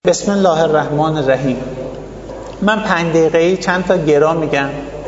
بسم الله الرحمن الرحیم. من 5 دقیقه‌ای چند تا گرا میگم.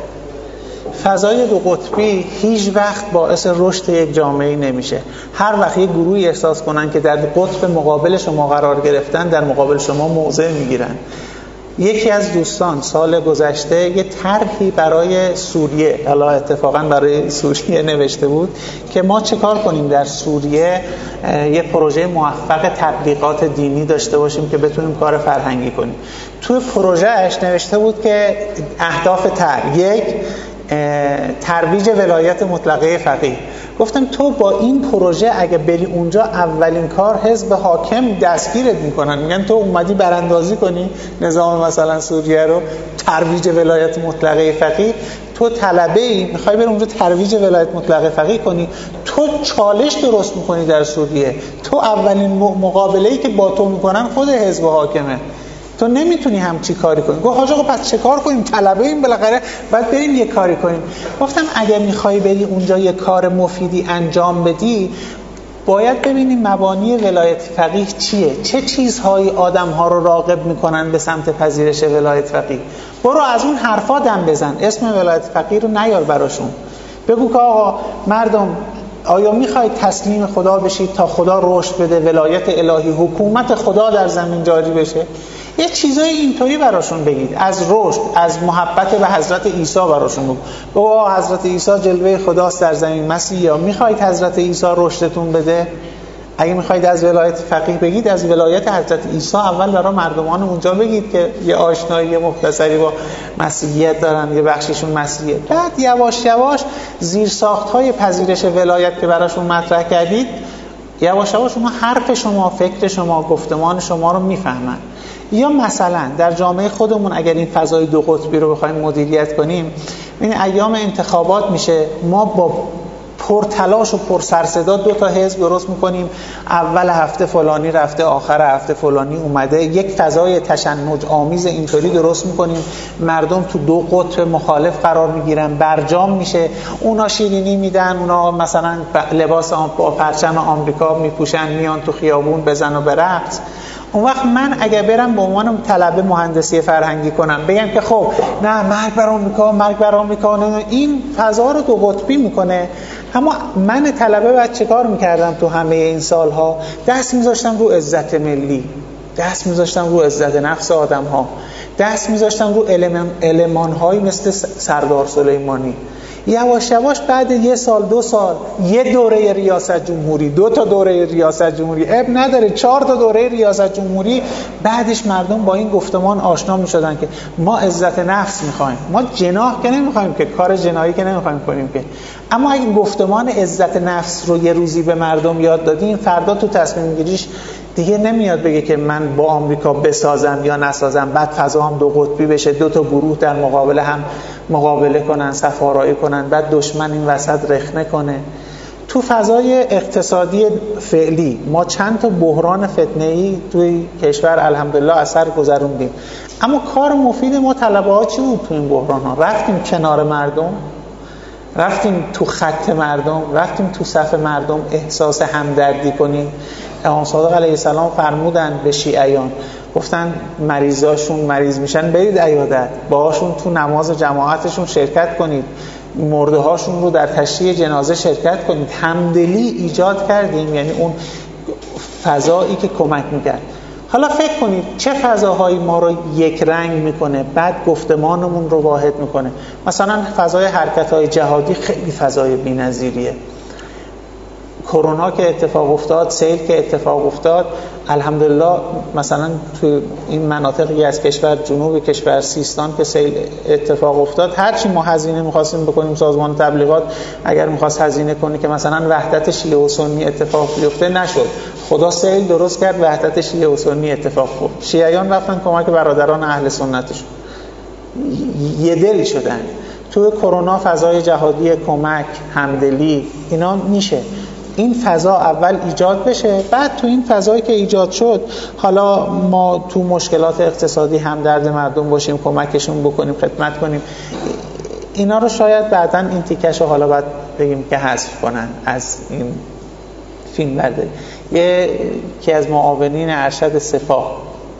فضای دو قطبی هیچ وقت باعث رشد یک جامعه نمیشه. هر وقت یک گروهی احساس کنن که در قطب مقابل شما قرار گرفتن، در مقابل شما موضع میگیرن. یکی از دوستان سال گذشته یه طرحی برای سوریه، حالا اتفاقا برای سوریه نوشته بود که ما چه کار کنیم در سوریه یه پروژه موفق تبلیغات دینی داشته باشیم که بتونیم کار فرهنگی کنیم. توی پروژهش نوشته بود که اهداف طرح: 1. ترویج ولایت مطلقه فقیه. گفتم تو با این پروژه اگه بری اونجا، اولین کار حزب حاکم دستگیرت میکنن، میگن تو اومدی براندازی کنی نظام مثلا سوریه رو، ترویج ولایت مطلقه فقیه. تو طلبه ای میخوای بری اونجا ترویج ولایت مطلقه فقیه کنی، تو چالش درست میکنی در سوریه. تو اولین مقابله ای که با تو میکنن خود حزب حاکمه، تو نمیتونی همچی کاری کنی. گفت حاج آقا پس چه کار کنیم؟ طلبه ایم بالاخره، باید بریم یه کاری کنیم. گفتم اگر میخوای بری اونجا یه کار مفیدی انجام بدی، باید ببینیم مبانی ولایت فقیه چیه، چه چیزهایی آدم‌ها رو راغب میکنن به سمت پذیرش ولایت فقیه. برو از اون حرفا دم بزن، اسم ولایت فقیه رو نیار براشون. بگو که آقا مردم، آیا میخواید تسلیم خدا بشید تا خدا رشد بده، ولایت الهی، حکومت خدا در زمین جاری بشه؟ یه چیزای اینطوری براشون بگید، از رشد، از محبت به حضرت عیسی براشون بگو. بابا حضرت عیسی جلوه خداست در زمین. مسیحا میخواید حضرت عیسی رشدتون بده؟ اگه میخواید از ولایت فقیه بگید، از ولایت حضرت عیسی اول برای مردمان اونجا بگید که یه آشنایی مختصری با مسیحیت دارن، یه بخششون مسیحیه. بعد یواش یواش زیرساخت‌های پذیرش ولایت که براشون مطرح کردید، یواش یواش اونها حرف شما، فکر شما، گفتمان شما رو میفهمن. یا مثلا در جامعه خودمون اگر این فضای دو قطبی رو بخوایم مدیریت کنیم، این ایام انتخابات میشه، ما با پرتلاش و پر سر صدا 2 تا حزب درست میکنیم، اول هفته فلانی رفته، آخر هفته فلانی اومده، یک فضای تشنج آمیز اینطوری درست میکنیم، مردم تو 2 قطب مخالف قرار میگیرن، برجام میشه، اونا شیرینی میدن، اونا مثلا لباس با پرچم آمریکا میپوشن، میان تو خیابون بزن و برقص. اون وقت من اگه برم به عنوان طلبه مهندسی فرهنگی کنم، بگم که خب نه، مرگ بر آمریکا، مرگ بر آمریکا، این فضا رو 2 قطبی میکنه. اما من طلبه بعد چه کار میکردم تو همه این سالها؟ دست میذاشتم رو عزت ملی، دست میذاشتم رو عزت نفس آدم ها، دست میذاشتم رو المان هایی مثل سردار سلیمانی. یواش یواش بعد 1 سال 2 سال، یه دوره ریاست جمهوری، 2 تا دوره ریاست جمهوری، اب نداره 4 تا دوره ریاست جمهوری، بعدش مردم با این گفتمان آشنا میشدن که ما عزت نفس میخوایم، ما جناح که نمیخوایم، که کار جنایی که نمیخوایم کنیم که. اما اگه گفتمان عزت نفس رو یه روزی به مردم یاد دادیم، فردا تو تصمیم گیریش دیگه نمیاد بگه که من با آمریکا بسازم یا نسازم، بعد فضا هم 2 قطبی بشه، 2 تا گروه در مقابل هم مقابله کنن، صف‌آرایی کنن، بعد دشمن این وسط رخنه کنه. تو فضای اقتصادی فعلی ما چند تا بحران فتنه‌ای توی کشور الحمدلله اثر گذروندیم، اما کار مفید ما طلبه ها چی بود تو این بحران ها؟ رفتیم کنار مردم، رفتیم تو خط مردم، رفتیم تو صف مردم احساس همدردی کنیم. امام صادق علیه السلام فرمودن به شیعیان، گفتن مریضاشون مریض میشن برید عیادت، باهاشون تو نماز جماعتشون شرکت کنید، مرده هاشون رو در تشییع جنازه شرکت کنید. همدلی ایجاد کردیم، یعنی اون فضایی که کمک میکرد. حالا فکر کنید چه فضاهایی ما رو یک رنگ میکنه، بعد گفتمانمون رو واحد میکنه. مثلا فضای حرکت‌های جهادی خیلی فضای بی‌نظیریه. کرونا که اتفاق افتاد، سیل که اتفاق افتاد، الحمدلله مثلا تو این مناطقی از کشور، جنوب کشور سیستان که سیل اتفاق افتاد، هرچی ما هزینه می‌خواستیم بکنیم، سازمان تبلیغات اگر می‌خواست هزینه کنه که مثلا وحدت شیعه و سنی اتفاق بیفته، نشد. خدا سیل درست کرد، وحدت شیعه و سنی اتفاق افتاد. شیعیان رفتن کمک برادران اهل سنتشون، یه دل شدن. تو کرونا فضای جهادی، کمک، همدلی، اینا میشه. این فضا اول ایجاد بشه، بعد تو این فضایی که ایجاد شد، حالا ما تو مشکلات اقتصادی همدرد مردم باشیم، کمکشون بکنیم، خدمت کنیم. اینا رو شاید بعداً این تیکش رو حالا باید بگیم که حذف کنن از این فیلم برداری. یکی از معاونین ارشد سپاه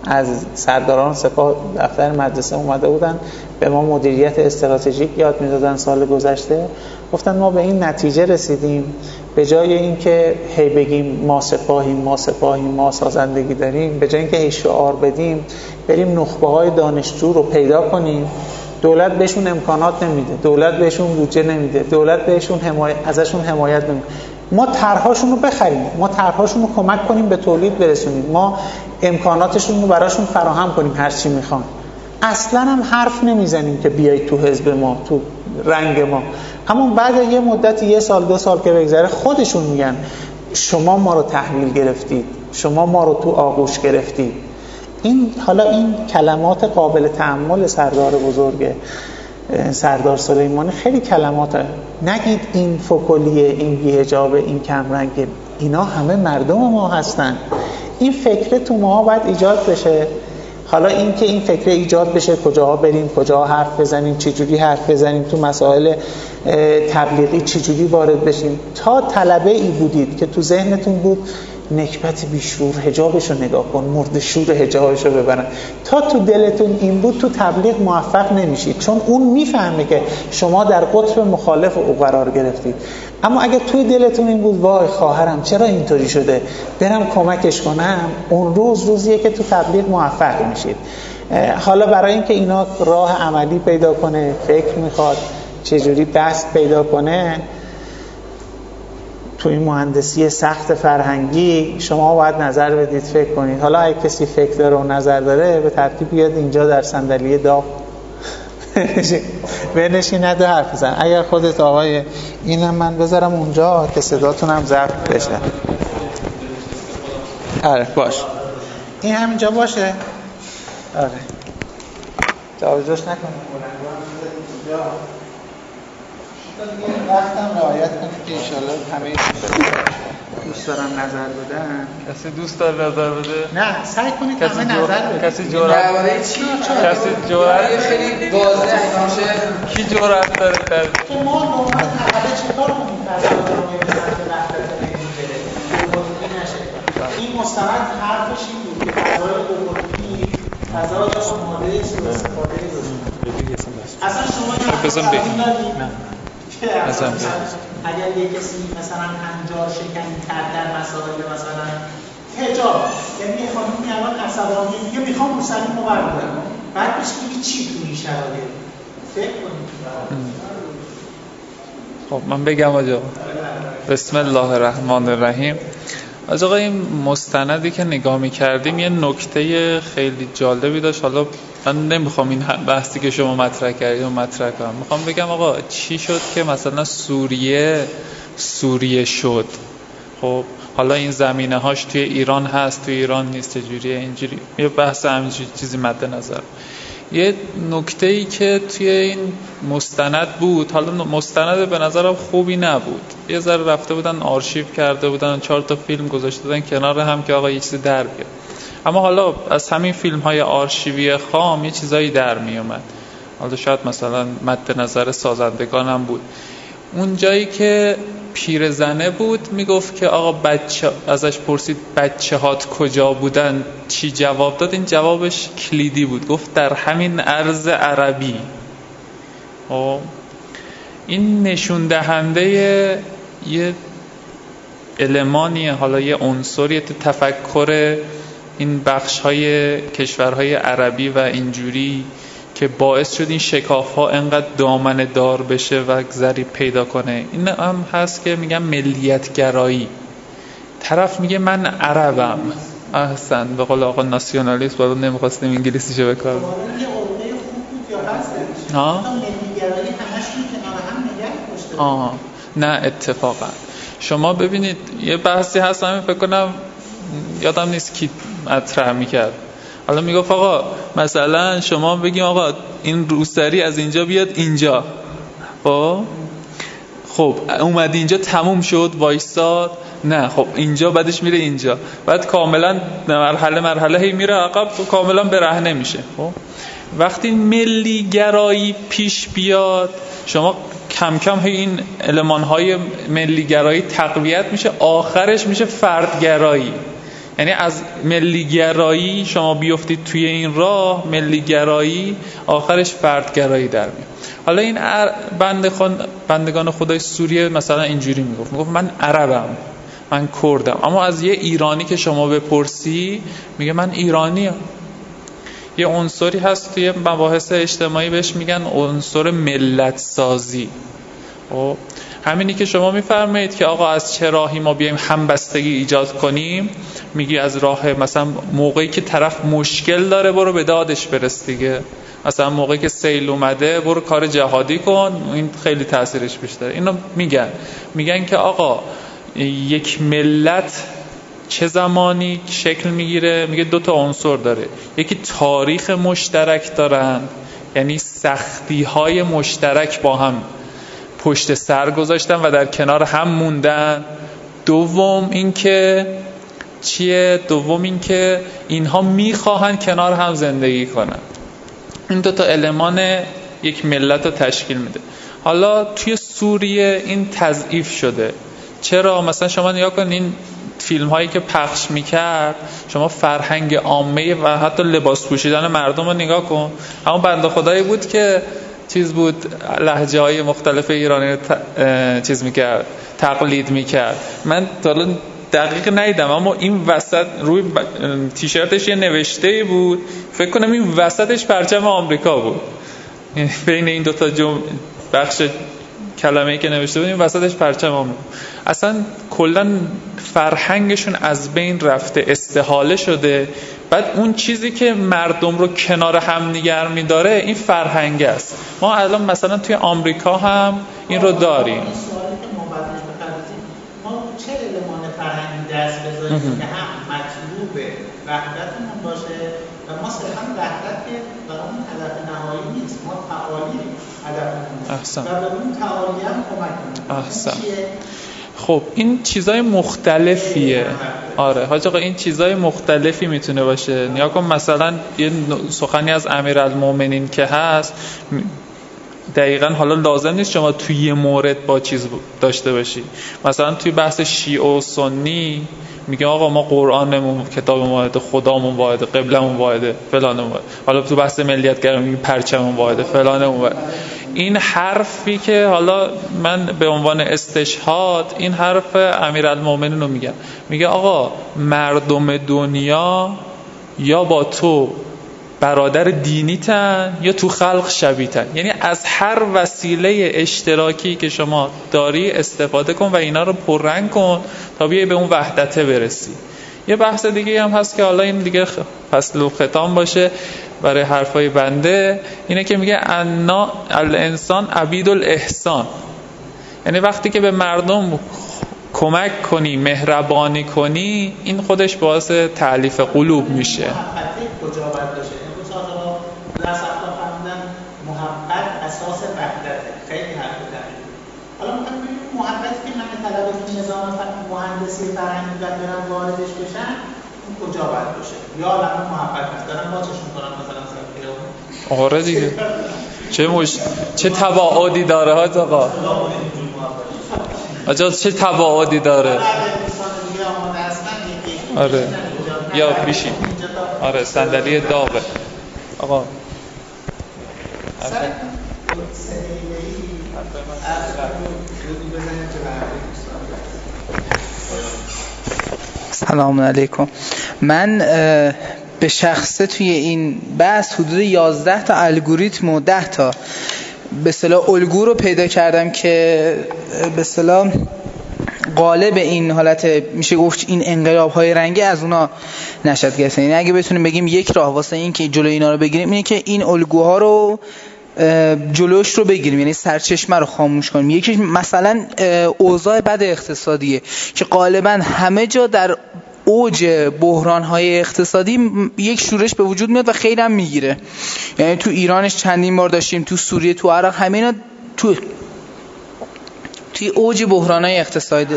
از سرداران سپاه دفتر مدرسه اومده بودن به ما مدیریت استراتژیک یاد میدادن سال گذشته. گفتن ما به این نتیجه رسیدیم به جای اینکه هی بگیم ما سپاهیم ما سازندگی داریم، به جای اینکه هی شعار بدیم بریم نخبه های دانشجو رو پیدا کنیم. دولت بهشون امکانات نمیده، دولت بهشون بودجه نمیده، دولت بهشون ازشون حمایت نمیده. ما طرح‌هاشون رو بخریم، ما طرح‌هاشون رو کمک کنیم به تولید برسونیم، ما امکاناتشون رو براشون فراهم کنیم هر چی میخوان. اصلا هم حرف نمیزنیم که بیایید تو حزب ما، تو رنگ ما. اما بعد یه مدت 1 سال 2 سال که بگذره خودشون میگن شما ما رو تحویل گرفتید، شما ما رو تو آغوش گرفتید. حالا این کلمات قابل تأمل سردار بزرگ سردار سلیمانی خیلی کلمات، نگید این فکلیه، این بی‌حجابه، این کمرنگه، اینا همه مردم ما هستن. این فکر تو ما باید ایجاد بشه. حالا این که این فکر ایجاد بشه کجاها بریم، کجاها حرف بزنیم، چجوری حرف بزنیم، تو مسائل تبلیغی چجوری وارد بشیم. تا طلبه ای بودید که تو ذهنتون بود نکبت بیشور حجابشو نگاه کن، مرد شور حجابشو ببرن، تا تو دلتون این بود تو تبلیغ موفق نمیشید، چون اون میفهمه که شما در قطب مخالف او قرار گرفتید. اما اگه توی دلتون این بود وای خواهرم چرا اینطوری شده برم کمکش کنم، اون روزیه که تو تبلیغ موفق میشید. حالا برای اینکه اینا راه عملی پیدا کنه فکر میخواد چجوری دست پیدا کنه. تو این مهندسی سخت فرهنگی شما باید نظر بدید، فکر کنید. حالا اگه کسی فکر داره و نظر داره به ترتیب بیاد اینجا در صندلی داغ بنشیند و حرف بزن. اگر خودت آقای اینم من بذارم اونجا که صداتونم ضبط بشه. آره باش، این همینجا باشه. آره جابجاش نکنید. وقتم رعایت کنید که انشالله همه دوست دارن نظر بدن. کسی دوست داره نظر بده؟ نه سعی کنید همه نظر بده. کسی جرأت درباره چی؟ کسی جرأت خیلی واضح میشه. کی جرأت داره کرد؟ که ما واقعا حالا چطور کنیم فضا رو می‌بینن که وقت نمی‌گیره نشه. این مستند حرفش این بود که فضای قطبی فضای آماده سوء استفاده داشت. اصلا شما بزن ببین. نه اگر یک کسی مثلا هنجار شکنی کرد در مسائل مثلا حجاب، یعنی یه خانمی الان عصبانی میگه میخوام موسیقی رو بردارم، بعد بهش میگی چی تو این شرایط فکر کنید. خب من بگم آجا بسم الله الرحمن الرحیم. از آقا این مستندی که نگاه می‌کردیم یه نکته خیلی جالبی داشت. حالا من نمیخوام این بحثی که شما مطرح کردید رو مطرح کنم، میخوام بگم آقا چی شد که مثلا سوریه شد. خب حالا این زمینه هاش توی ایران هست، توی ایران نیست، چجوریه اینجوری. یه بحث همینجوری چیزی مد نظر. یه نکته‌ای که توی این مستند بود، حالا مستند به نظرم خوبی نبود، یه ذره رفته بودن آرشیو کرده بودن 4 تا فیلم گذاشته بودن کنار هم که آقا یه چیزی در بیاد. اما حالا از همین فیلم‌های آرشیوی خام یه چیزایی در می اومد. حالا شاید مثلا مد نظر سازندگان هم بود. اون جایی که پیرزنه بود میگفت که آقا ازش پرسید بچه‌هات کجا بودن، چی جواب داد؟ این جوابش کلیدی بود، گفت در همین ارض عربی. این نشون دهنده یه المانیه، حالا یه عنصریه تو تفکر این بخش‌های کشورهای عربی و اینجوری که باعث شد این شکاف‌ها انقدر دامنه دار بشه و ضریب پیدا کنه. این هم هست که میگم ملیت‌گرایی. طرف میگه من عربم. احسن، به قول آقا ناسیونالیست، بالا نمیخواستیم انگلیسیشو بکنم. ها؟ ملی‌گرایی همشون کنار هم نگه داشته. نه اتفاقا شما ببینید یه بحثی هست، همین فکر کنم یادم نیست کی مطرح میکرد. حالا میگفت آقا مثلا شما بگیم آقا این روسری از اینجا بیاد اینجا، خب اومد اینجا تموم شد وایساد، نه خب اینجا بعدش میره اینجا، بعد کاملا مرحله هی میره عقب و کاملا برهنه میشه. خب وقتی ملی گرایی پیش بیاد شما کم کم این المان‌های ملی گرایی تقویت میشه، آخرش میشه فردگرایی. یعنی از ملیگرایی شما بیفتید توی این راه، ملیگرایی آخرش فردگرایی در میاد. حالا این بندگان خدای سوریه مثلا اینجوری میگفت من عربم، من کردم، اما از یه ایرانی که شما بپرسی میگه من ایرانیم. یه عنصری هست توی مباحث اجتماعی بهش میگن عنصر ملت سازی. خب همینی که شما میفرمایید که آقا از چه راهی ما بیایم همبستگی ایجاد کنیم، میگی از راه مثلا موقعی که طرف مشکل داره برو به دادش برس دیگه، مثلا موقعی که سیل اومده برو کار جهادی کن، این خیلی تاثیرش بیشتره. اینو میگن که آقا یک ملت چه زمانی شکل میگیره؟ میگه 2 عنصر داره، یکی تاریخ مشترک دارن، یعنی سختی های مشترک با هم پشت سر گذاشتن و در کنار هم موندن. دوم اینکه اینها میخواهن کنار هم زندگی کنن. این 2 المان یک ملت رو تشکیل میده. حالا توی سوریه این تضعیف شده. چرا؟ مثلا شما نگاه کن این فیلم هایی که پخش میکرد، شما فرهنگ عامه و حتی لباس پوشیدن مردم رو نگاه کن. اما بنده خدایی بود که لهجه های مختلف ایرانی رو تقلید میکرد. من تا الان دقیق ندیدم، اما این وسط روی تیشرتش یه نوشته بود، فکر کنم این وسطش پرچم آمریکا بود، بین این 2 بخش کلمه‌ای که نوشته بود این وسطش پرچم آمریکا. اصلا کلا فرهنگشون از بین رفته، استحاله شده. بعد اون چیزی که مردم رو کنار هم نگه می‌داره این فرهنگ است. ما الان مثلا توی آمریکا هم این رو داریم. چه المان فرهنگی دست بذاریم که هم مطلوب وحدتمون باشه و ما صرفا وحدت که برامون هدف نهایی نیست، ما تعالی هدفمون و به اون تعالی هم کمک کنیم. احسن. خب این چیزای مختلفیه. آره حاج آقا این چیزای مختلفی میتونه باشه. نیا کن مثلا یه سخنی از امیرالمومنین که هست، دقیقاً حالا لازم نیست شما توی یه مورد با چیز داشته باشی. مثلا توی بحث شیعه و سنی میگه آقا ما قرآنمون، کتابمون واحده، خدامون واحده، قبلمون واحده، فلانمون واحده. حالا تو بحث ملیت‌گرایی میگه پرچممون واحده، فلانمون واحده. این حرفی که حالا من به عنوان استشهاد این حرف امیرالمومنین رو میگه آقا مردم دنیا یا با تو برادر دینیتن یا تو خلق شبیه‌تن، یعنی از هر وسیله اشتراکی که شما داری استفاده کن و اینا رو پررنگ کن تا بیای به اون وحدته برسی. یه بحث دیگه هم هست که حالا این دیگه فصل و ختام باشه برای حرفای بنده، اینه که میگه انا الانسان عبید الاحسان، یعنی وقتی که به مردم کمک کنی، مهربانی کنی، این خودش باعث تألیف قلوب میشه. کجا باید باشه؟ امروز آقا درس اخلاق فرمودن محبت اساس وحدته. خیلی حرف دقیقه. حالا میخوام ببینیم محبتی که من طلب این نظام مهندسی فرهنگی برم واردش بشن اون کجا باید باشه؟ یا الان محبت هست دارم واچشون کنم مثلا سر آره دیگه چه تباعدی داره ها آقا؟ آجا چه تباعدی داره؟ آره یا بیشی. آره صندلی داغه آقا. سلام علیکم. من به شخصه توی این بحث حدود 11 تا الگوریتم و 10 تا به اصطلاح الگو رو پیدا کردم که به اصطلاح غالب این حالت میشه گفت این انقلاب‌های رنگی از اونا نشأت گرفته. یعنی اگه بتونیم بگیم یک راه واسه این که جلوی اینا رو بگیریم اینه که این الگوها رو جلوش رو بگیریم، یعنی سرچشمه رو خاموش کنیم. یکی مثلا اوضاع بد اقتصادیه که غالبا همه جا در اوج بحران‌های اقتصادی یک شورش به وجود میاد و خیلی هم میگیره. یعنی تو ایرانش چندین بار داشتیم، تو سوریه، تو عراق، همینا توی اوج بحران‌های اقتصادی.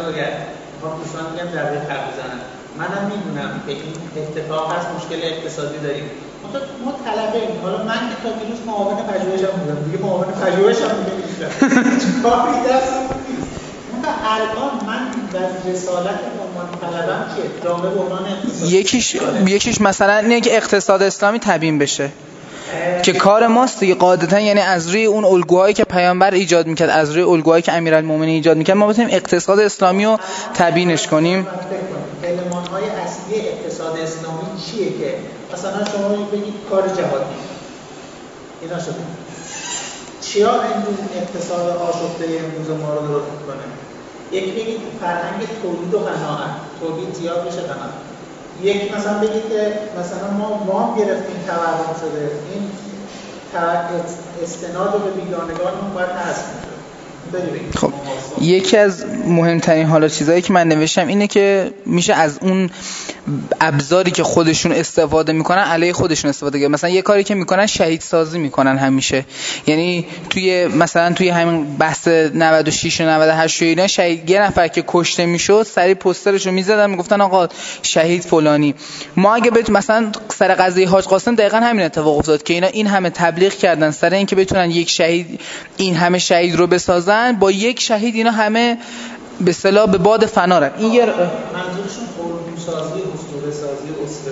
منم میدونم که این اتفاق هست، مشکل اقتصادی داریم. ما طلبه ایم. حالا من که تا دیروز معاون پژوهشم بودم، دیگه معاون پژوهشم نیستم. کاری دستم نیست. الان من در رسالت عنوان طلبم چیه؟ جامعه بحران اقتصادی. یکیش مثلا اینه که اقتصاد اسلامی تبیین بشه که کار ماست دیگه قاعدتا، یعنی از روی اون الگوهایی که پیامبر ایجاد میکرد، از روی الگوهایی که امیرالمومنین ایجاد میکرد، ما بتونیم اقتصاد اسلامی رو تبیینش کنیم. المان‌های اصلی اقتصاد اسلامی چیه که مثلا شما بگید کار جهادی اینا شده چیا امروز اقتصاد آشفته امروز ما رو درست میکنه؟ یک بگید فرهنگ تولید و قناعت، تولید زیاد بشه قناعت. یک مثلا بگید که مثلا ما وام گرفتیم تورم شده، این استناد رو به بیگانگانمون باید حذف میشه. خب یکی از مهمترین حالا چیزایی که من نوشتم اینه که میشه از اون ابزاری که خودشون استفاده میکنن علیه خودشون استفاده کنن. مثلا یه کاری که میکنن شهید سازی میکنن همیشه، یعنی مثلا توی همین بحث 96 و 98 و اینا یه نفر که کشته میشد سری پوسترشو میزدن میگفتن آقا شهید فلانی. ما اگه مثلا سر قضیه حاج قاسم دقیقاً همین اتفاق افتاد که اینا این همه تبلیغ کردن سر اینکه بتونن یک شهید، این همه شهید رو بسازن، با یک شهید اینا همه به اصطلاح به باد فنا رفتن. این منظورشون قرون سازی، اسطوره سازی، اسطوره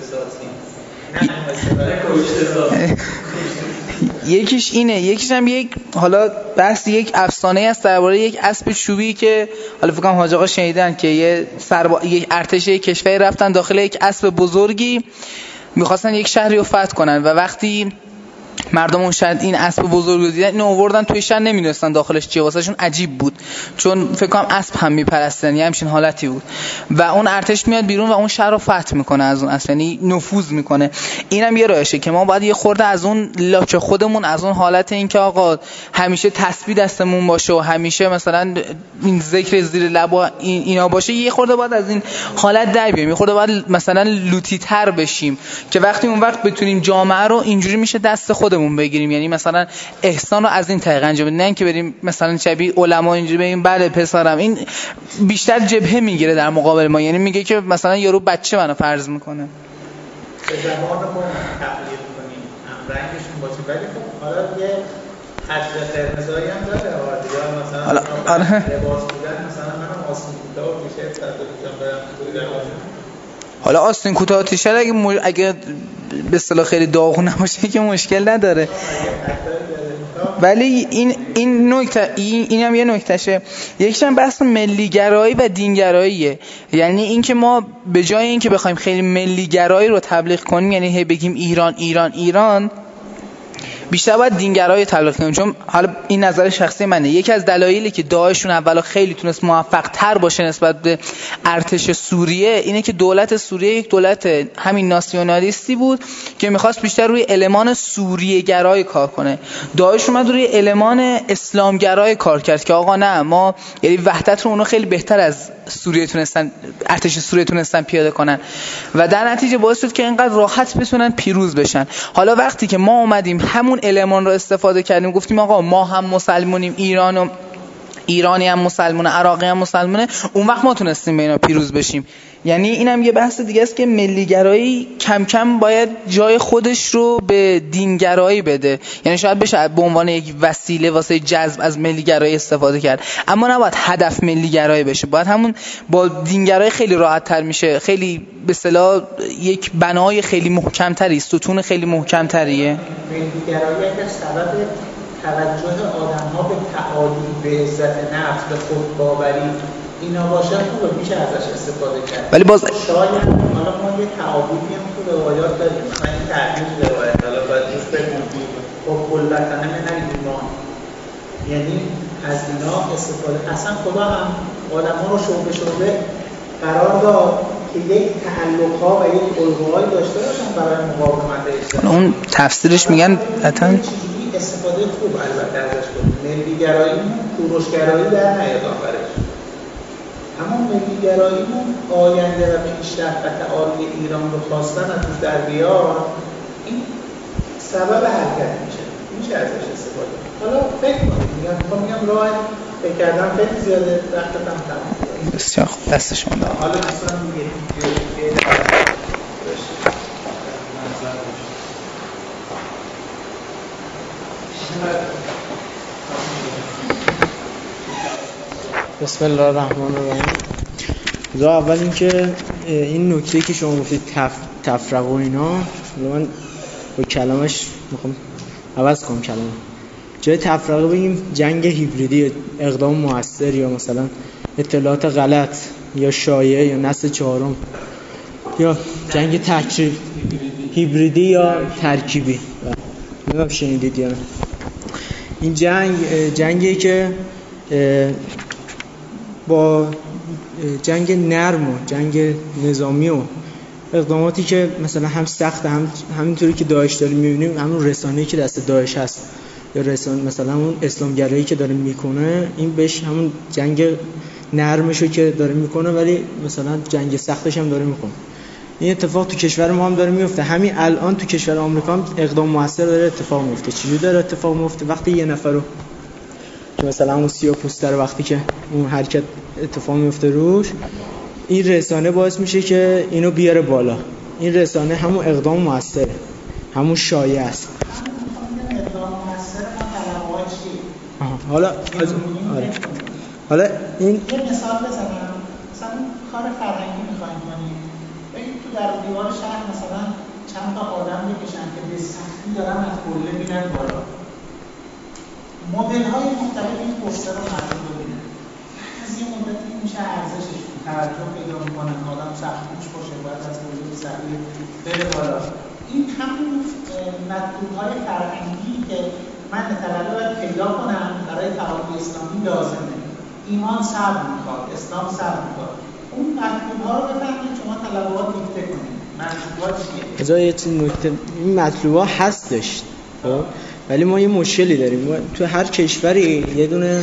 سازی، نه یکیش اینه. یکیش هم یک حالا بحث یک افسانه است درباره یک اسب چوبی که حالا فکر کنم حاج آقا شنیدن که یک ارتش یک کشوری رفتن داخل یک اسب بزرگی می‌خواستن یک شهری رو فتح کنن و وقتی مردم اون شهر این اسب بزرگ رو دیدن، اینو آوردن توی شهر، نمی‌دونستن داخلش چیه، واسهشون عجیب بود چون فکر کنم اسب هم میپرستن، یه همچین حالتی بود و اون ارتش میاد بیرون و اون شهر رو فتح میکنه از اون اسب، یعنی نفوذ میکنه. اینم یه راهشه که ما باید یه خورده از اون لاچ خودمون، از اون حالت این که آقا همیشه تسبیح دستمون باشه و همیشه مثلا این ذکر زیر لب اینا باشه، یه خورده باید از این حالت در بیایم، یه خورده باید مثلا لوتی‌تر بشیم که وقتی اون وقت بتونیم جامعه رو اینجوری میشه دست خودمون بگیریم، یعنی مثلا احسان رو از این طریق انجام بدیم، نه اینکه بریم مثلا شبیه علما اینجوری بگیم بله پسرم. این بیشتر جبهه میگیره در مقابل ما، یعنی میگه که مثلا یارو بچه منو فرض میکنه. به زبان خودمون تقلید کنیم، هم رنگشون باشه، ولی خب حالا یه حجر قرمزایی هم داره یا مثلا لباس بودن، مثلا منم آستین کوتاه و تیشرت سر دوشم برم بودن. حالا آستین کوتاه تیشرت اگه به اصطلاح خیلی داغون نباشه که مشکل نداره، ولی این نکته، این هم یه نکتهشه. یکیش هم بحث ملیگرایی و دینگراییه، یعنی اینکه ما به جای اینکه بخوایم خیلی ملیگرایی رو تبلیغ کنیم، یعنی هی بگیم ایران ایران ایران، بیشتر باید دینگرایی تبلیغ کنیم. چون حالا این نظر شخصی منه، یکی از دلایلی که داعشون اولا خیلی تونست موفق تر باشه نسبت به ارتش سوریه اینه که دولت سوریه یک دولت همین ناسیونالیستی بود که میخواست بیشتر روی المان سوریه گرای کار کنه. داعش اومد روی المان اسلام گرای کار کرد که آقا نه، ما یعنی وحدت رو اونا خیلی بهتر از سوریه تونستن، ارتش سوریه تونستن پیاده کنن و در نتیجه باعث شد که اینقدر راحت بتونن پیروز بشن. حالا وقتی که ما اومدیم همون المان رو استفاده کردیم، گفتیم آقا ما هم مسلمونیم، ایرانی هم مسلمونه، عراقی هم مسلمونه، اون وقت ما تونستیم به اینا پیروز بشیم. یعنی اینم یه بحث دیگه است که ملیگرایی کم کم باید جای خودش رو به دینگرایی بده، یعنی شاید بشه به عنوان یک وسیله واسه جذب از ملیگرایی استفاده کرد، اما نباید هدف ملیگرایی بشه. باید همون با دینگرایی خیلی راحت تر میشه، خیلی به اصطلاح یک بنای خیلی محکم تری، ستون خیلی محکم تریه. ملیگرایی که سبب توجه آدم‌ها به تعالی، به عزت نفس، به خودباوری اینا باشه، خوبه، میشه ازش استفاده کرد. ولی باز شاید حالا ما یه تعالی هم تو روایات داریم، مثلا این تعبیر روایت حالا باید روش بگیم خب کلتا همه ایمان، یعنی از اینا استفاده. اصلا خدا هم آدم‌ها رو شعبه قرار داد که یک تعلق‌ها و یک الگوهایی داشته باشن برای مقاومت اجتماعی. اون تفسیرش میگن حتما استفاده خوب البته ازش کنیم. ملیگرایی کوروشگرایی در نیاد آخرش، اما ملیگراییمون آینده و پیشرفت و تعالی ایران رو خواستن از توش در بیار، این سبب حرکت میشه ازش استفاده. حالا فکر کنید، میگم راه فکر کردم خیلی زیاده، وقتم تمام. بسیار خوب، دست شما دارم. حالا دوستان میگه بسم الله الرحمن الرحیم. اول اینکه این نکته که شما گفتید تفرقه و اینا، من با کلمش میخوام عوض کنم کلمه. جای تفرقه بگیم جنگ هیبریدی، اقدام موثر، یا مثلا اطلاعات غلط یا شایعه یا نسل چهارم، یا جنگ تکریب هیبریدی یا ترکیبی. نمیدونم شنیدید یا نه. این جنگی که با جنگ نرم و جنگ نظامی و اقداماتی که مثلا هم سخت، همینطوری که داعش داریم می‌بینیم، همون رسانه‌ای که دست داعش هست یا رسانه مثلا اون اسلامگرایی که داره میکنه، این بهش همون جنگ نرمشو که داره میکنه، ولی مثلا جنگ سختش هم داره میکنه. این اتفاق تو کشور ما هم داره میفته. همین الان تو کشور آمریکا هم اقدام موثر داره اتفاق میفته. چجوری داره اتفاق میفته؟ وقتی یه نفر رو که مثلا اون سیاه‌پوسته رو وقتی که اون حرکت اتفاق میفته روش، این رسانه باعث میشه که اینو بیاره بالا. این رسانه همون اقدام موثره، همون شایعه است. حالا این یه مثال بزنم. مثلا کار فرهنگی می‌خوایم کنیم. ببین تو در دیوار شهر مثلا چند تا آدم بکشن که به سختی دارن از قله میرن بالا. مدل‌های مختلف این پوستر رو مردم ببینن. از یه مدتی میشه ارزشش توجه پیدا می‌کنه، آدم سخت‌کوش باشه، باید از قله به سختی بره بالا. این همون مطلوب‌های فرهنگی که من طلبه باید پیدا کنم برای تعالی اسلامی لازمه. ایمان صبر میخواد، اسلام صبر میخواد. اون مطلوب‌ها رو بفهمید، شما طلبات دیکته کنید. مطلوبات چیه؟ بذار یه چیز نکته، این مطلوب‌ها هستش، خب ولی ما یه مشکلی داریم. ما تو هر کشوری یه دونه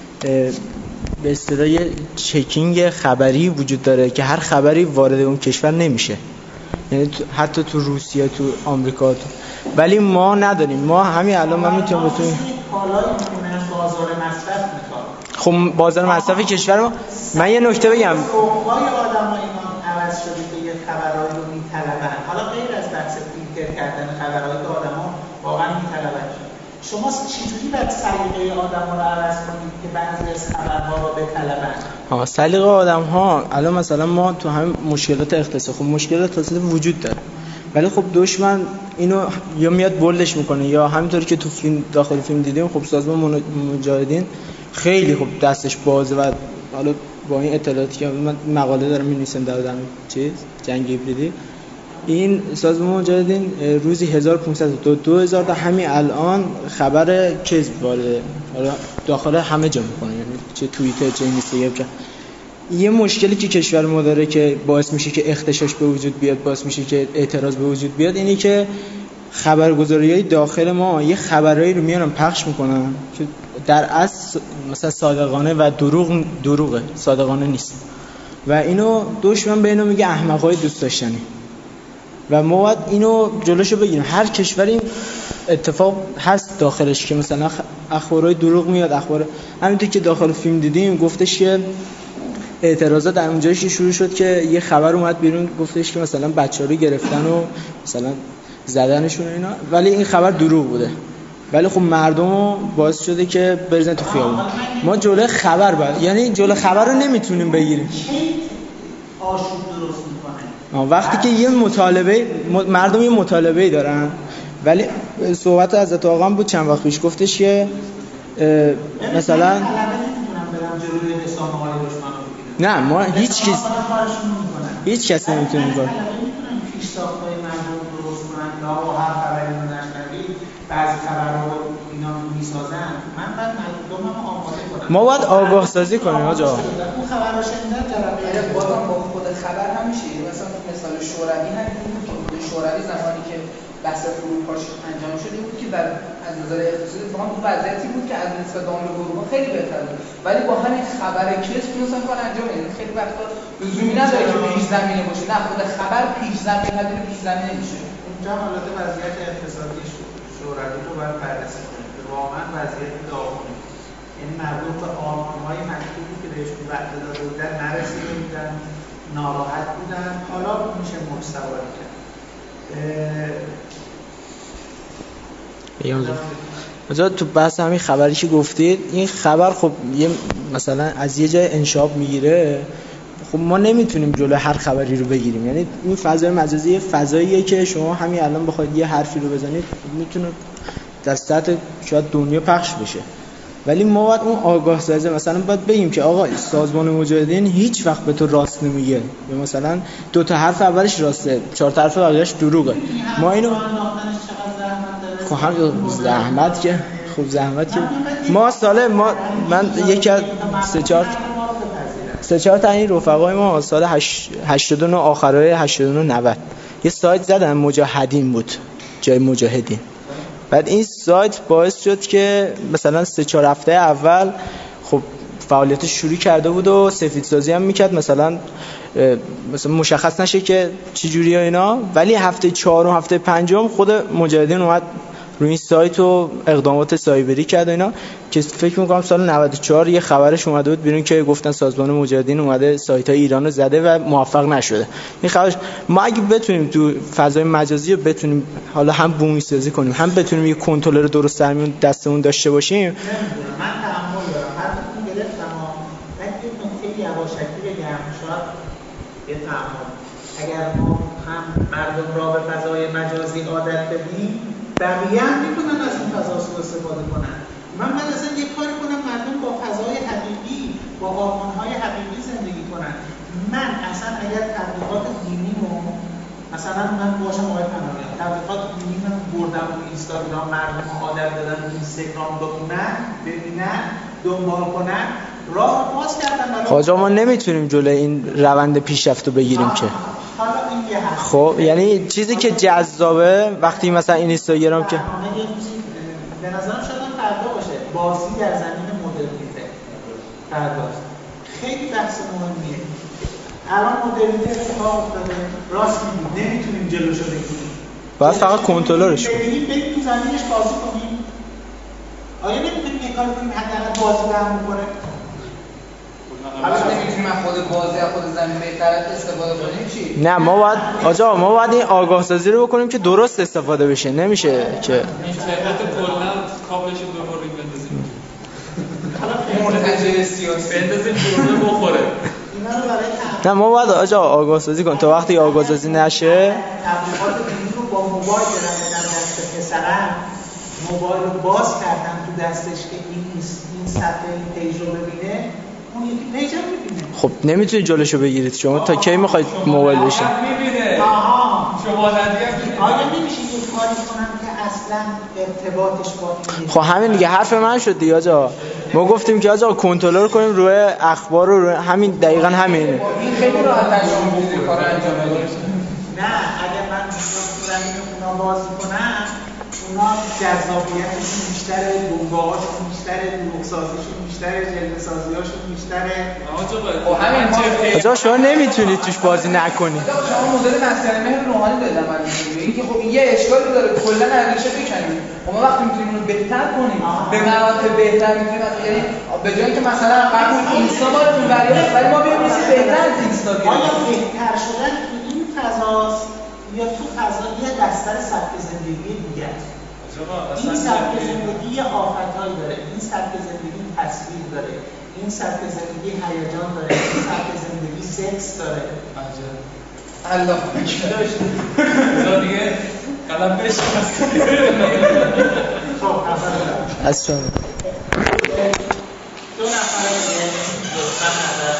به اصطلاح چکینگ خبری وجود داره که هر خبری وارد اون کشور نمیشه. یعنی حتی تو روسیه، تو آمریکا، ولی ما نداریم. ما همین الان من میتونم بتونم کالای بازار مصرف میخواد. خب بازار مصرف کشور ما، من یه نکته بگم، ذوق‌های آدم‌ها اینا عوض شده که یه خبرایی رو میطلبن. حالا غیر از بحث فیلتر کردن خبرایی که آدم‌ها واقعا میطلبن، شما چجوری باید سلیقه آدم‌ها رو عوض کنید که بعضی از خبرها رو بطلبن؟ سلیقه آدم‌ها الان مثلا ما تو همین مشکلات اقتصادی، خب مشکلات اقتصادی وجود داره، ولی خب دشمن اینو یا میاد بولدش میکنه، یا همینطوری که تو فیلم، داخل فیلم دیدیم، خب سازمان مجاهدین خیلی خب دستش بازه و حالا با این اطلاعاتی که من مقاله دارم می‌نویسم در چیز جنگ هیبریدی، این سازمان مجاهدین روزی 1500 تا 2000 تا همین الان خبر کذب وارد حالا داخل همه جا میکنه، یعنی چه توییتر چه اینستاگرام. یه مشکلی که کشور ما داره که باعث میشه که اختشاش به وجود بیاد، باعث میشه که اعتراض به وجود بیاد، اینی که خبرگزاری‌های داخل ما یه خبرایی رو میارن پخش میکنن که در اصل مثلا صادقانه و دروغه، صادقانه نیست، و اینو دشمن به اینو میگه احمقای دوست داشتنی، و ما باید اینو جلوشو بگیریم. هر کشوری اتفاق هست داخلش که مثلا اخبارای دروغ میاد، اخبار همینطور که داخل فیلم دیدیم، گفتش که اعتراضات در اونجایش شروع شد که یه خبر اومد بیرون گفتش که مثلا بچه‌ها رو گرفتن و مثلا زدنشون و اینا، ولی این خبر دروغ بوده، ولی خب مردم باعث شده که بریزن تو خیابون. ما جلوی خبر یعنی جلوی خبر رو نمیتونیم بگیریم. آشوب درست میکنه وقتی که یه مطالبه مردم یه مطالبه‌ای دارن، ولی صحبت حضرت آقا هم بود چند وقت پیش، گفتش که مثلا نه ما هیچ کس نمیتونه این کار. پیشتاخت‌های مردم درست کنن، لا هر خبری رو نشنوید، بعضی خبرها رو اینا میسازن. من بعد مردمم آماده کنم. ما باید آگاه سازی کنیم آقا. اون خبر رو شنیدن جرقه بازم با خود خبر هم میشه. مثلا مثال شوروی همین بود. شوروی زمانی که بحث فروپاشی انجام شده بود که در از نظر اقتصادی واقعا تو وضعیتی بود که از نسبت به آمریکا اروپا خیلی بهتر بود، ولی با همین خبر کسب مثلا کار انجام میدن. خیلی وقتا لزومی نداره که پیش زمینه باشه، نه خود خبر پیش زمینه نداره، پیش زمینه میشه. اونجا حالت وضعیت اقتصادی شوروی رو باید بررسی کنیم که واقعا وضعیت داغونه. یعنی مردم به آرمان‌های مکتوبی که بهشون وعده داده بودن نرسیده بودن، ناراحت بودن. حالا میشه مستواری کرد. تو بحث همین خبری که گفتید، این خبر خب یه مثلا از یه جای انشاب میگیره خب ما نمیتونیم جلو هر خبری رو بگیریم. یعنی این فضای مجازی فضاییه که شما همین الان بخواید یه حرفی رو بزنید میتونه در سطح شاید دنیا پخش بشه، ولی ما باید اون آگاه سازی مثلا باید بگیم که آقا سازمان مجاهدین هیچ وقت به تو راست نمیگه، یا مثلا 2 تا حرف اولش راسته 4 تا حرف بقیه‌اش دروغه. ما اینو خب هم زحمت که خوب زحمت که ما سال من یکی از 3-4 تا این رفقای ما سال 89 آخرای 89 90 یه سایت زدن مجاهدین بود جای مجاهدین. بعد این سایت باعث شد که مثلا 3-4 هفته اول خب فعالیتش شروع کرده بود و سفیدسازی هم میکرد، مثلا مشخص نشه که چه جوری و اینا، ولی هفته 4 و هفته 5 خود مجاهدین اومد روی این سایت و اقدامات سایبری کرد و اینا، که فکر می‌کنم سال 94 یه خبرش اومده بود بیرون که گفتن سازمان مجاهدین اومده سایت‌های ایران رو زده و موفق نشده. این خبرش ما اگه بتونیم تو فضای مجازی بتونیم حالا هم بومی سازی کنیم، هم بتونیم یه کنترلر درست درمیون دستمون داشته باشیم. من تعامل دارم حرفتون گرفتم ولی یه نکته یواشکی بگم شاید یه تعامل اگر ما هم مردم را به فضای مجازی عادت بدیم بقیه هم میتونن از این فضا سوء استفاده کنن. من اصلا یک کاری کنم مردم با فضای حقیقی با آرمان‌های حقیقی زندگی کنن. من اصلا اگر تبلیغات دینیمو مثلا من باشم آقای پناهی تبلیغات دینی من بردم رو اینستاگرام مردم عادت دادن رو اینستاگرام بخونن ببینن دنبال کنن راه باز کردن. خواجه ما نمیتونیم جلوی این روند پیشرفت رو بگیریم که حالا این یه هست. خب یعنی چیزی که جذابه وقتی مثلا این اینستاگرام که به نظرم شاید هم فردا باشه بازی در زمین مدرنیته فرداست خیلی بحث مهمیه. الان مدرنیته اتفاق افتاده راست میگید نمیتونیم جلوشو بگیریم، باید فقط کنترلش کنیم. بریم تو زمینش بازی کنیم. آیا نمیتونیم یه کاری کنیم حداقل بازی به هم بکنه؟ حالا نمیتونیم از خود بازی از خود زمین بهتر استفاده کنیم چی؟ نه ما باید این آگاه سازی رو بکنیم که درست استفاده بشه. نمیشه که اینترنت کلا کابلش رو ببریم بندازیم مرتجع سیاسی بندازیم جمله بخوره. نه ما باید آگاه سازی کنیم تا وقتی آگاه سازی نشه. تبلیغات دینی رو با موبایل دادن دست پسرم، موبایل رو باز کردن تو دستش که این صفحه این پیج رو ببینه، اون یکی پیج هم میبینه. خب نمیتونید جلوشو بگیرید شما. تا کی میخواید موبایل بشه؟ میبینه شما ندیدید. آیا نمیشه یه کاری کنم که اصلا ارتباطش با این؟ خب همین دیگه حرف من شد دیگه آجا. ما گفتیم که آجا کنترل کنیم روی اخبار رو روی همین دقیقاً همینه. این خیلی راحت انجام میشه کار انجام بده. نه اگر من می‌خوام اونا بازی کنم اونا جذابیتشون بیشتره، بنگاهاشون بیشتره، دروغسازیشون بیشتره، جلوه‌سازی‌هاشون بیشتره. خب همین آجا شما نمیتونید توش بازی نکنید. شما مدل مسکن مهر روحانی دادم من میگم که خب این یه اشکالی داره کلا ارزش بکنیم. خب ما وقتی میتونیم اون رو بهتر کنیم به مراتب بهتر میتونیم یعنی به جای اینکه مثلا قبول اینستا ما رو ببریم ولی ما بیایم بهتر از اینستا آیا بهتر شدن تو این فضاست یا تو فضا یه بستر سبک زندگی دیگه است؟ این سبک زندگی یه آفتایی داره، این سبک زندگی تصویر داره، این سبک زندگی هیجان داره، این سبک زندگی سکس داره. الله اکبر. تو دیگه قلم بشه خب از شما دو نفر دیگه لطفاً نظر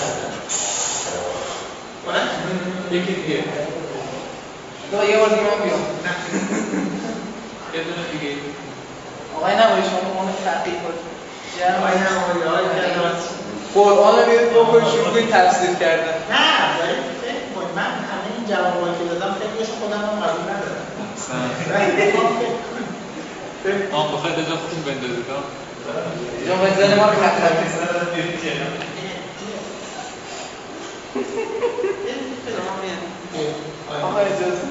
بدن. یکی دیگه یه بار دیگه من بیام. یه دونه دیگه آقای نمایی شما اون تحقیق کنید. آقای نمایی آقای جلات قرآن رو بیاد بکنید شروع کنید تفسیر کردن. نه دارید فکر کنید من همه این جوابایی که دادم خیلیش خودم هم قبول ندارم. بخواید اجا خون بندازید جا بزنه ما رو خطر آقای اجازه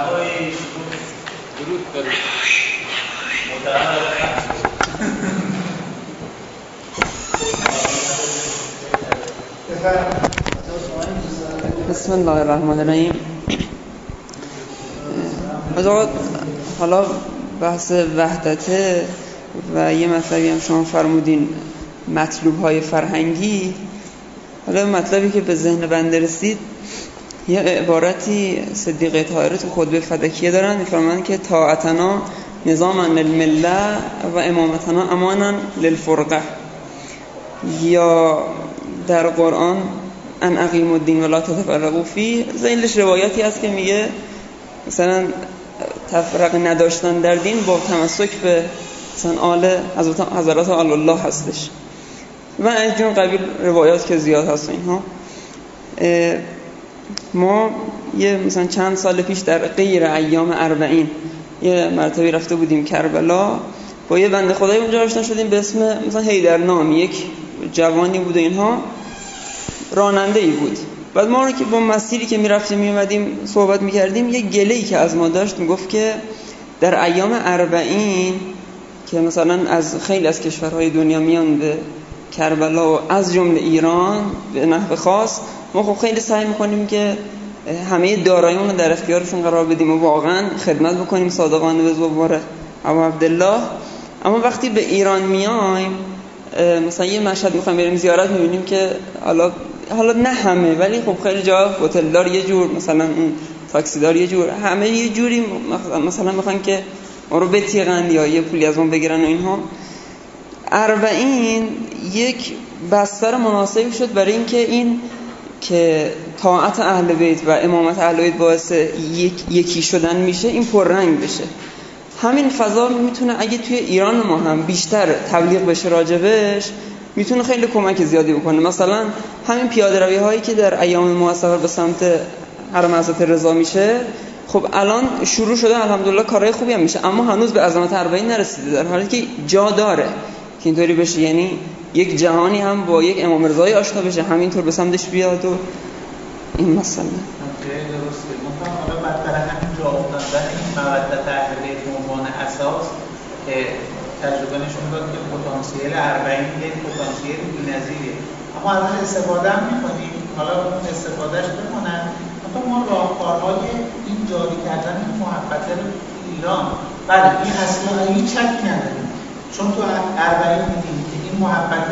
درود دارید بسم الله الرحمن الرحیم. حالا بحث وحدته و یه مطلبی هم شما فرمودین مطلوب های فرهنگی. حالا مطلبی که به ذهن بنده رسید، یه عبارتی صدیقه طاهره تو خطبه فدکیه دارن، میفرمایند که طاعتنا نظاما للمله و امامتنا امانا للفرقه. یا در قرآن ان اقیموا الدین ولا تتفرقوا فیه، زیلش روایتی هست که میگه مثلا تفرقه نداشتن در دین با تمسک به مثلا آل حضرات آل الله هستش و از جون قبیل روایات که زیاد هست اینها. ما یه مثلا چند سال پیش در غیر ایام 40 یه مرتبه رفته بودیم کربلا، با یه بنده خدایی اونجا آشنا شدیم به اسم مثلا حیدر نام، یک جوانی بود و اینها، راننده ای بود. بعد ما رو که با مسیری که میرفتیم میومدیم صحبت میکردیم، یه گله‌ای که از ما داشت، میگفت که در ایام 40 که مثلا از خیلی از کشورهای دنیا میان به کربلا و از جمله ایران به نحو خاص، ما خب خیلی سعی میکنیم که همه داراییمون رو در اختیارشون قرار بدیم و واقعا خدمت بکنیم صادقانه به زوار ابو عبدالله. اما وقتی به ایران میایم، مثلا یه مشهد میخوایم بریم زیارت، میبینیم که حالا نه همه، ولی خب خیلی جا هتلدار یه جور، مثلا اون تاکسیدار یه جور، همه یه جوری مثلا میخوان که ما رو بتیغن یا یه پولی از ما بگیرن و اینها. 40 یک بستر مناسبی شد برای اینکه این که طاعت اهل بیت و امامت اهل بیت باعث یکی شدن میشه، این پررنگ بشه. همین فضا میتونه اگه توی ایران ما هم بیشتر تبلیغ بشه راجبش، میتونه خیلی کمک زیادی بکنه. مثلا همین پیاده روی هایی که در ایام موثقه به سمت حرم حضرت رضا میشه، خب الان شروع شده الحمدلله، کارهای خوبی هم میشه، اما هنوز به عظمت 40 نرسیده، در حالی که جا داره که اینطوری بشه. یعنی یک جهانی هم با یک امام رضایی آشنا بشه، همینطور به سمتش بیاد و این مسئله. درسته. مثلا حالا برای همین جا افتادن این مودت اهل بیت به عنوان اساس که تجربه نشون داد که پتانسیل 40 یک پتانسیل بی‌نظیره، اما ازش استفاده هم می‌کنیم. حالا اون استفادهش بکنن. مثلا ما راهکارهای این جاری کردن این محبت ایران، بله این اصلا هیچ شکی نداریم، چون تو 40 می‌دیم که این محبت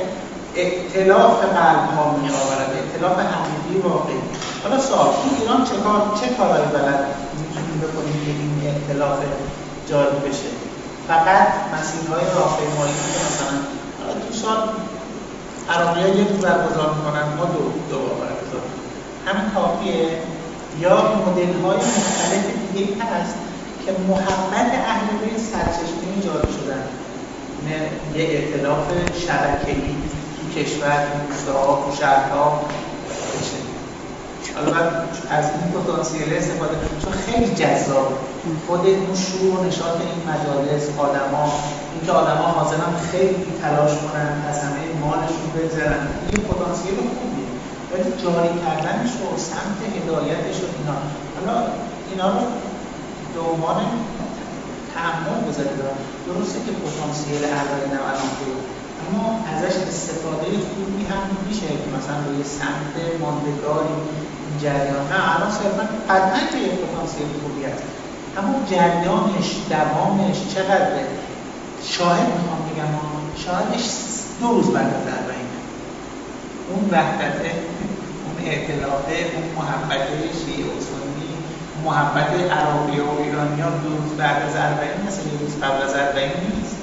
ائتلاف قلب‌ها می‌آورد، ائتلاف حقیقی واقعی. حالا سوال تو ایران چه کارهایی بلد می‌تونیم بکنیم که این ائتلاف جاری بشه؟ فقط مسیرهای راهپیمایی که مثلا تو سال عراقی‌ها یک دو برگزار می‌کنن، ما دو برگزار می‌کنیم، همین کافیه؟ یا مدل‌های مختلف دیگه هست که محبت اهل بیت سرچشمه جاری شدن، یه ائتلاف شبکه‌ای تو کشور، تو روستاها، تو شهرها بشه. البته از این پتانسیل استفاده کنیم چون خیلی جذاب، خود اون شور و نشاط این مجالس، آدما، اینکه آدما حاضرن خیلی تلاش کنن از همه مالشون بگذرن، این پتانسیل خوبیه، ولی جاری کردنش و سمت هدایتش و حالا اینا رو به عنوان تعمل بذارید. درسته که پتانسیل اولی الان بود، اما ازش استفاده خوبی هم میشه که مثلا روی سمت ماندگاری این جریان، نه الان صرفا قطعا که یک پتانسیل خوبی هست، اما جریانش، دوامش چقدره؟ شاهد میخوام بگم شاهدش 2 روز بعد از 40 اون وحدته، اون ائتلافه، اون محبته شیعه و سنی، محبت عربی و ایرانی‌ها 2 روز بعد از 40 مثل 1 روز قبل از 40 نیست.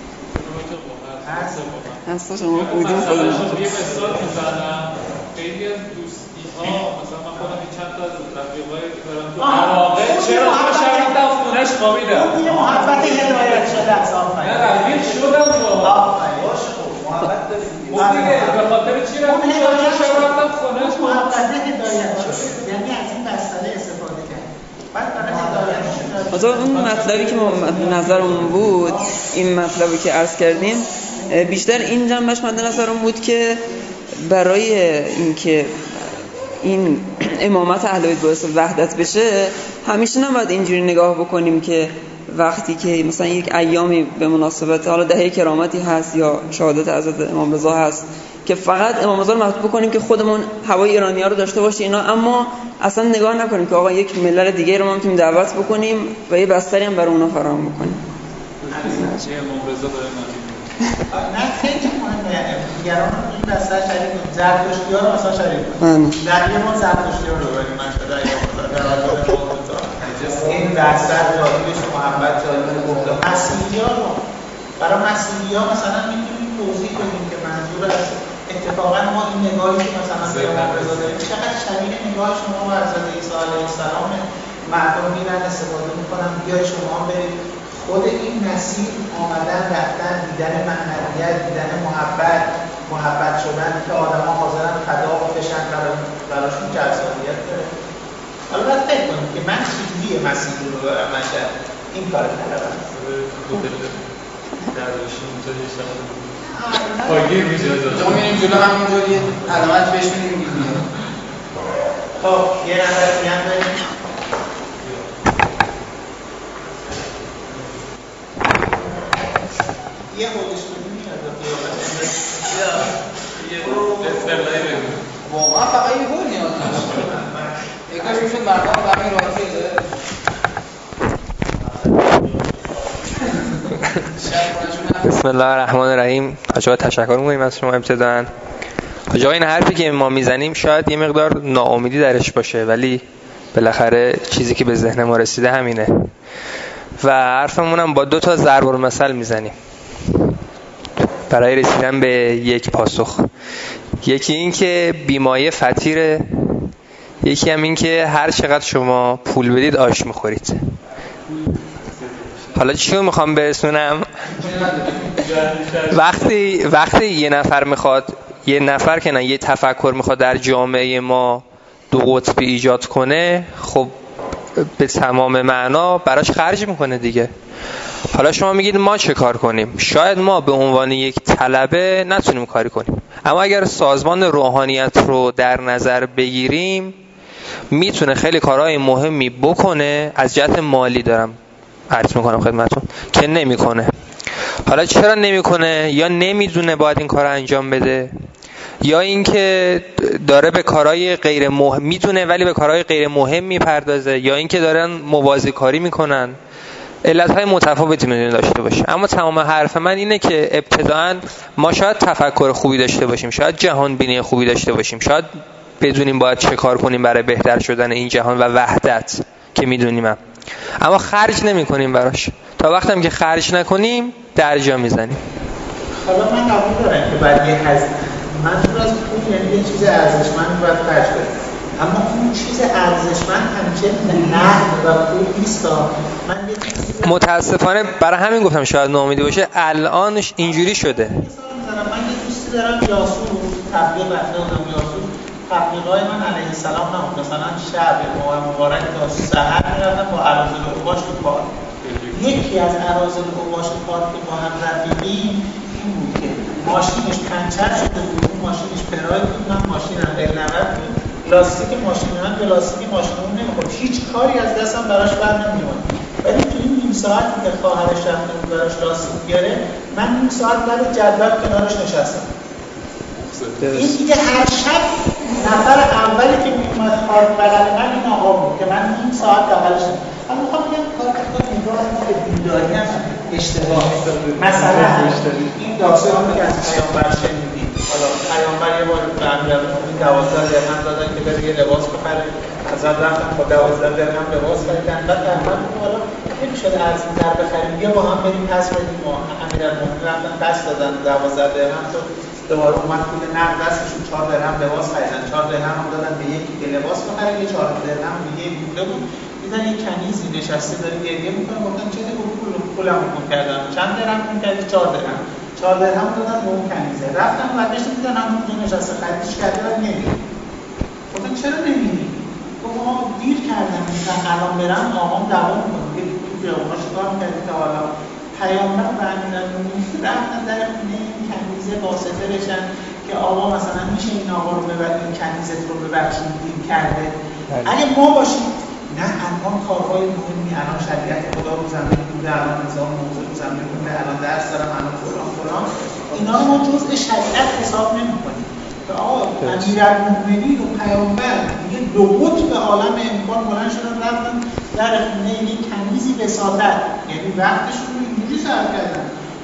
هست شما بودیم خیلی یه مثال میزنم، خیلی از دوستی‌ها مثلا من خودم چند تا از رفیقای دارم تو عراقه، چرا من شب رفتم خونه‌اش خوابیدم، اون یه محبت هدایت شده است. نه قلبی شدم با باشه خب محبت داریم دیگه، به خاطر چی رفتم شب رفتم خونه‌اش محبت هدایت شده، یعنی از این مسئله استفاده کرد. بعد برای هدایت شده اون مطلبی که ما نظرمون بود، این مطلبی که عرض کردیم، بیشتر این جنبش مد نظرم بود که برای اینکه این امامت اهل بیت باعث وحدت بشه، همیشه نباید اینجوری نگاه بکنیم که وقتی که مثلا یک ایامی به مناسبت حالا دهه کرامتی هست یا شهادت حضرت امام رضا هست که فقط امام رضا رو محدود بکنیم که خودمون هوای ایرانی‌ها رو داشته باشه اینا، اما اصلا نگاه نکنیم که آقا یک ملل دیگه رو ما میتونیم دعوت بکنیم و یه بستری هم برای اونا فراهم بکنیم. امام رضا نه خیلی مهمه. دیگران رو این بسته شریک کنیم. زرتشتی‌ها رو مثلا شریک کنیم. در یه ما زرتشتی‌ها رو بریم من شده در این بسته جالبش محبت جالب گفته. مسیحی‌ها رو برای مسیحی‌ها مثلا میتونیم توضیح بدیم که منظور از اتفاقا ما این نگاهی که مثلا پیامبر رضا داریم چقدر شبیه نگاه شما و حضرت عیسی علیه السلام. مردم میرن استفاده میکنن بیای شما برید خود این مسیر آمدن رفتن دیدن معنویت دیدن محبت شدن که آدما حاضرن فدا بشن براشون جذابیت داره. حالا باید فکر کنیم که من چجوری مسیر رو دارم نشد این کار طلبم پایگیر میشه ما میریم جلو همونجوری علامت بهش میدیم میگیم. خب یه نفر میان داریم یه خودش بدیم میاد یه استرلایی بگیم واقعا فقط یه گل نیاز داشت. یکاش میشد مردم همین راحتی ده. بسم الله الرحمن الرحیم. حاج آقا تشکر می‌کنیم از شما ابتداً. حاج آقا این حرفی که ما میزنیم شاید یه مقدار ناامیدی درش باشه ولی بالاخره چیزی که به ذهن ما رسیده همینه و حرفمون هم با 2 تا ضرب المثل میزنیم برای رسیدن به یک پاسخ. یکی این که بیمایه فطیره، یکی هم این که هر چقدر شما پول بدید آش میخورید. حالا چیو میخوام برسونم؟ وقتی یه نفر میخواد یه تفکر میخواد در جامعه ما 2 قطبی ایجاد کنه، خب به تمام معنا براش خرج میکنه دیگه. حالا شما میگید ما چه کار کنیم؟ شاید ما به عنوان یک طلبه نتونیم کاری کنیم، اما اگر سازمان روحانیت رو در نظر بگیریم میتونه خیلی کارهای مهمی بکنه. از جهت مالی دارم عرض میکنم خدمتون که نمیکنه. حالا چرا نمیکنه؟ یا نمیدونه باید این کار رو انجام بده، یا اینکه داره به کارهای غیر مهم میتونه ولی به کارهای غیر مهم میپردازه، یا اینکه دارن موازی کاری میکنن. علتهای متفاوتی میتونه داشته باشه. اما تمام حرف من اینه که ابتداً ما شاید تفکر خوبی داشته باشیم، شاید جهان بینی خوبی داشته باشیم، شاید بدونیم باید چه کار کنیم برای بهتر شدن این جهان و وحدت که میدونیم، اما خرج نمی کنیم براش. تا وقتی هم که خرج نکنیم درجا میزنیم. حالا من قبول دارم که باید یه منظور از پول یعنی یه چیز ارزشمند باید خرج کنیم، اما اون چیز ارزشمند همچنین نقد و پول نیست. متاسفانه برای همین گفتم شاید ناامیدی باشه. الانش اینجوری شده. من یه دوستی دارم یاسو تبلیغ رفته بودم. یاسو تبلیغای من علیه السلام نبود. مثلا شب مبارک تا سحر میرفتم با اراذل اوباش تو پارک. یکی از اراذل اوباش تو پارک که با هم رفتیم این بود که ماشینش پنچر شده بود، اون ماشینش پراید بود، من ماشینم دلنورد بود، لاستیک ماشین من به لاستیک ماشین اون نمیخورد، هیچ کاری از دستم براش بر نمیومد. ولی تو این نیم ساعتی که خواهرش رفته بود براش لاستیک بیاره، من نیم ساعت لب جدول کنارش نشستم. این دیگه هر شب نفر اولی که میومد خارج بغل من این آقا بود که من نیم ساعت بغلش نشستم. من میخوام بگم کار نگاه به دینداری هم اشتباهه. مثلا این داستانی که از پیامبر شنیدید، حالا پیامبر یه بار به امیرالمومنین 12 درهم دادن که بره یه لباس بخره، ازم رفتن با 12 درهم لباس خریدن. بعد پیامبر گفت حالا نمی‌شد ارزون‌تر بخریم، بیا با هم بریم پس بدیم. امیرالمومنین رفتن پس دادن 12 درهم تو دوباره اومد پول نقد دستشون 4 درهم لباس خریدن. 4 درهم هم دادن به یکی که لباس بخره، یه 4 درهم دیگه بوده بود. دیدن یک کنیزی نشسته داره گریه میکنه، گفتن چه دیگه پولم کن کردن، چند درهم کن کردی؟ 4 درهم. 4 درهم دادن به اون کنیزه. رفتن بعدش دیدن همون تو نشسته خریدش کرده و نمیره. گفتن چرا نمیری؟ گفت ما دیر کردم، میگن الان برم آقام دعوا میکنه که تو خیابونا چیکار می‌کردی تا حالا. پیامبر و امیرالمومنین رفتن در خونه این کنیزه واسطه بشن که آقا مثلا میشه این آقا رو ببر، این کنیزت رو ببخشید دیر کرده. اگه ما باشیم نه الان کارهای مهمی، الان شریعت خدا رو زمین بوده، الان نظام موضوع رو زمین بوده، الان درس دارم، الان فلان اینا رو ما جزء شریعت حساب نمی‌کنیم. که آقا امیرالمومنین و پیامبر دیگه 2 قطب عالم امکان بلند شدن رفتن در خونه یک کنیزی وساطت، یعنی وقتشون رو اینجوری صرف کردن.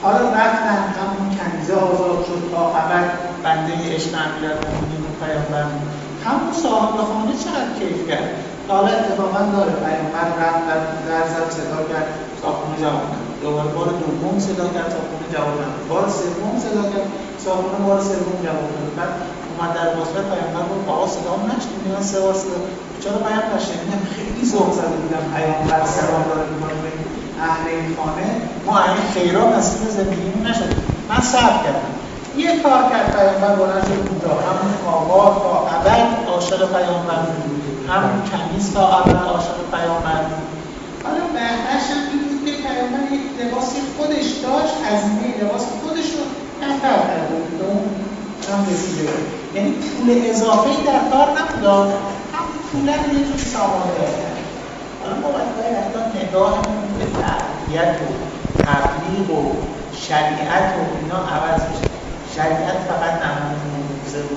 حالا رفتن همون کنیزه آزاد شد تا ابد بنده عشق امیرالمومنین و پیامبر. همون صاحب خانه چقدر کیف کرد. حالا اتفاقا داره پیامبر رفت در زد صدا کرد صاحبونه جواب نداد. دوباره بار دوم صدا کرد صاحبونه جواب نداد. بار سوم صدا کرد صاحبونه بار سوم جواب نداد. بعد اومد در واسطه پیامبر گفت آقا صدام نشنیدی؟ من سه بار صدا چرا پیامبر شنیدم؟ خیلی ذوق زده بودم پیامبر سلام داره می‌کنه به اهل این خانه، ما این خیرات نصیب زندگیمون نشد. من صبر کردم. یه کار کرد پیامبر بلند شد کوتاه، همون آقا تا ابد عاشق پیامبر بود، همون کنیز تا ابد عاشق پیامبر بود. حالا بهترش هم این بود که پیامبر یک لباسی خودش داشت، هزینه لباس خودش رو کمتر کرده بود که اون هم رسیده بود. یعنی پول اضافه‌ای در کار نبود، همون پول رو یه جوری سامانه کرد. حالا ما باید حتی نگاهمون به تربیت و تبلیغ و شریعت و اینا عوض میشه. شریعت فقط نمونه موزه و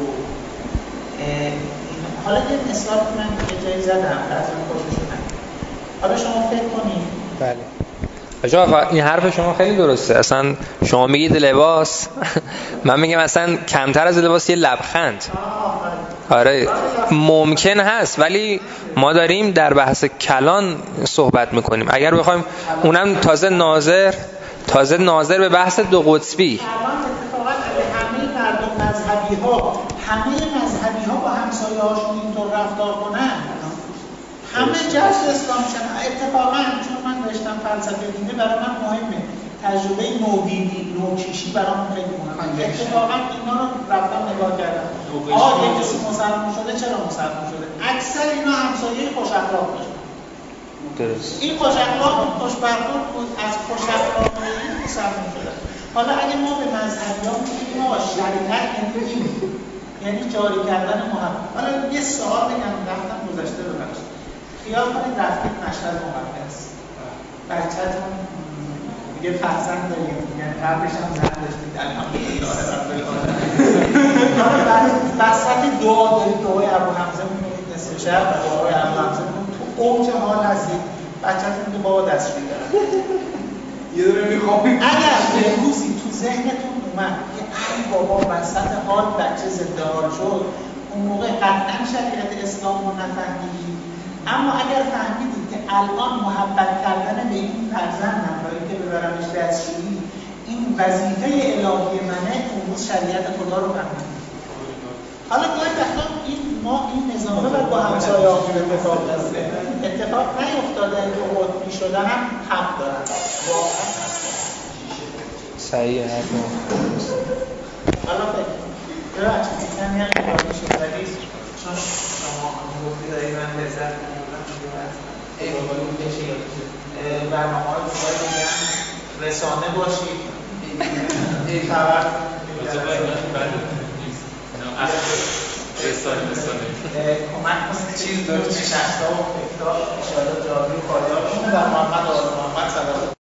حالا یه مثال که من یه جایی زدم بعضی خوششون نمید. حالا شما فکر کنید. بله آقا این حرف شما خیلی درسته. اصلا شما میگید لباس من میگم اصلا کمتر از لباس یه لبخند. آره ممکن هست، ولی ما داریم در بحث کلان صحبت میکنیم. اگر بخوایم اونم تازه ناظر به بحث دو قطبی. همه مذهبی ها با همسایه هاشون اینطور رفتار کنن، همه جذب اسلام شدن. اتفاقا چون من داشتم فلسفه دینی برای من مهمه، تجربه نودینی نوکیشی برام خیلی مهمه. اتفاقا اینا رو رفتم نگاه کردم. یه کسی مسلمان شده چرا مسلمان شده؟ اکثر اینا همسایه خوش اخلاق داشتن. درست. این خوش اخلاق خوش برخورد بود، از خوش اخلاقی مسلمان شدن. حالا اگه ما به مذهبیان میگیم ما شریعت یعنی جاری کردن محبت. حالا یه سوال بگم رفتم گذشته ببخشید. خیال کنید رفتید مشهد مقدس. بچه‌تون دیگه فرزند دارید، یعنی قبلش هم زن داشتید الحمدلله رب العالمین. حالا وسط دعا دارید دعای ابو حمزه می‌کنید نصف شب و دعای ابو حمزه تو اوج حال هستید. بچه‌تون که بابا دستشویی داره. یه دونه میخوام اگر به روزی تو ذهنتون اومد که ای بابا وسط حال بچه ضد حال شد، اون موقع قطعا شریعت اسلام رو نفهمیدید. اما اگر فهمیدید که الان محبت کردن به این فرزندم برای که ببرمش دستشویی این وظیفه الهی منه، اون روز شریعت خدا رو فهمیدید. حالا گاهی وقتا این نظامه باید با همسایه ها اتفاق نیفتاده که قطبی شدن هم حق دارن. واقعا صحیح حرف حالا فکر من یه ایرانی شد ولی چون شما گفتی داری من لذت می‌برم برنامه های بزرگ میگم رسانه باشید خبر کمک کنید چیز دارید شخصا و فکرها اشاره جاری و پایدار کنه در محمد آل محمد صلی